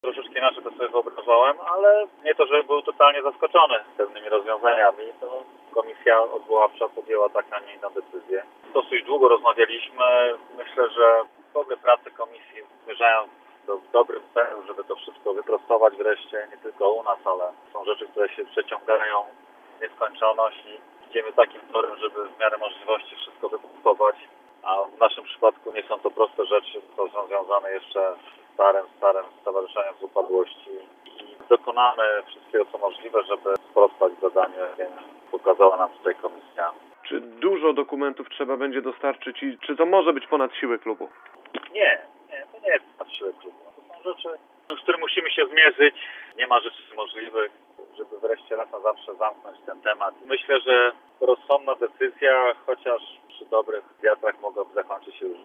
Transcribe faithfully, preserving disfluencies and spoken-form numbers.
Troszeczkę inaczej to sobie wyobrażałem, ale nie to, że był totalnie zaskoczony pewnymi rozwiązaniami. To komisja odwoławcza podjęła tak, a nie inną decyzję. Dosyć długo rozmawialiśmy. Myślę, że w ogóle prace komisji zmierzają do, w dobrym celu, żeby to wszystko wyprostować wreszcie, nie tylko u nas, ale są rzeczy, które się przeciągają w nieskończoność i idziemy takim torem, żeby w miarę możliwości wszystko wyprostować. A w naszym przypadku nie są to proste rzeczy, to są związane jeszcze z starym, starym Stowarzyszeniem z Upadłości i dokonamy wszystkiego, co możliwe, żeby sprostać zadaniu, jakie pokazała nam tutaj komisja. Czy dużo dokumentów trzeba będzie dostarczyć i czy to może być ponad siły klubu? Nie, nie, to nie jest ponad siłę klubu. To są rzeczy, z którymi musimy się zmierzyć. Nie ma rzeczy możliwych, żeby wreszcie raz na zawsze zamknąć ten temat. Myślę, że rozsądna decyzja, chociaż przy dobrych wiatrach mogłaby zakończyć się już